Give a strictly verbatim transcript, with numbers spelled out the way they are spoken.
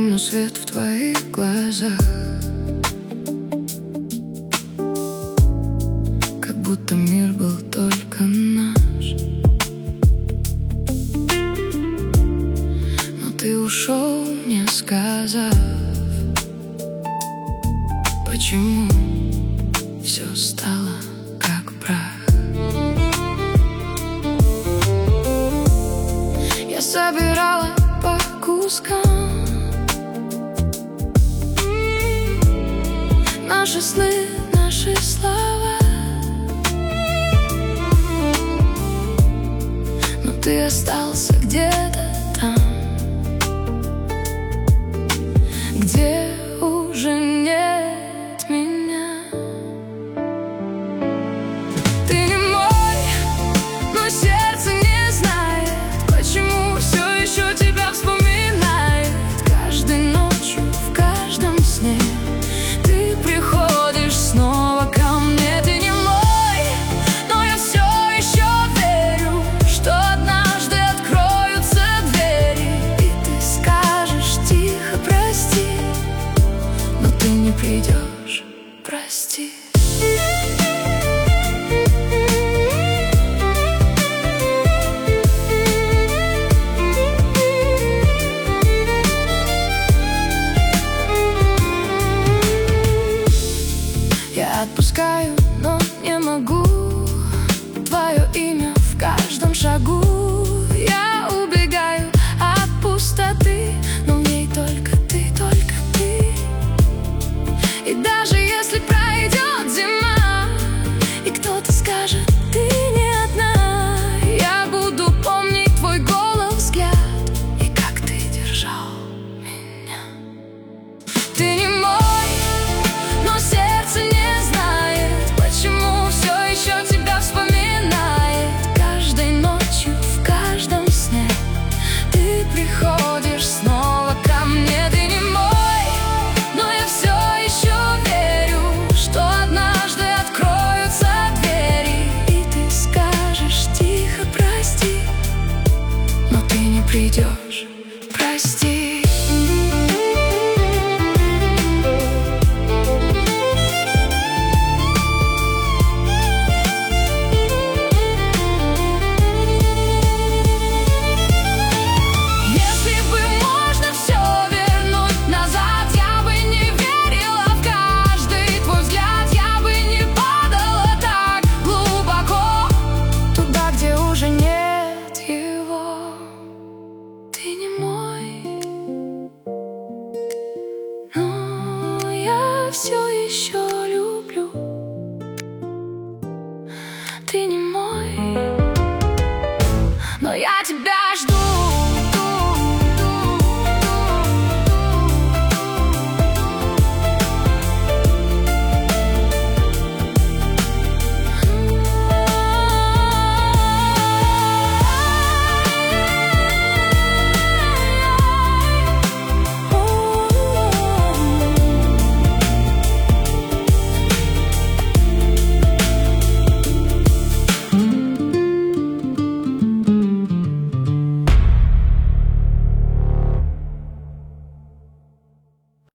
но свет в твоих глазах как будто мир был только наш. Но ты ушел, не сказав, почему все стало как прах. Я собирала по кускам наши сны, наши слова, но ты остался где-то там, где уже нет меня. Ты не мой, но сердце не знает, почему все еще тебя вспоминает. Каждой ночью, в каждом сне ты приходишь снова ко мне. Ты не мой, но я все еще верю, что однажды откроются двери, и ты скажешь тихо прости, но ты не придешь, прости. Я отпускаю, но не могу твое имя в каждом шагу. Я убегаю от пустоты, но в ней только ты, только ты. И даже если пройдет зима, и кто-то скажет, ты не одна, я буду помнить твой голос, взгляд, и как ты держал меня. Ты не мой, но сердце не знает, почему все еще тебя вспоминает. Каждой ночью, в каждом сне ты приходишь снова ко мне. Ты не мой, но я все еще верю, что однажды откроются двери, и ты скажешь тихо прости, но ты не придешь.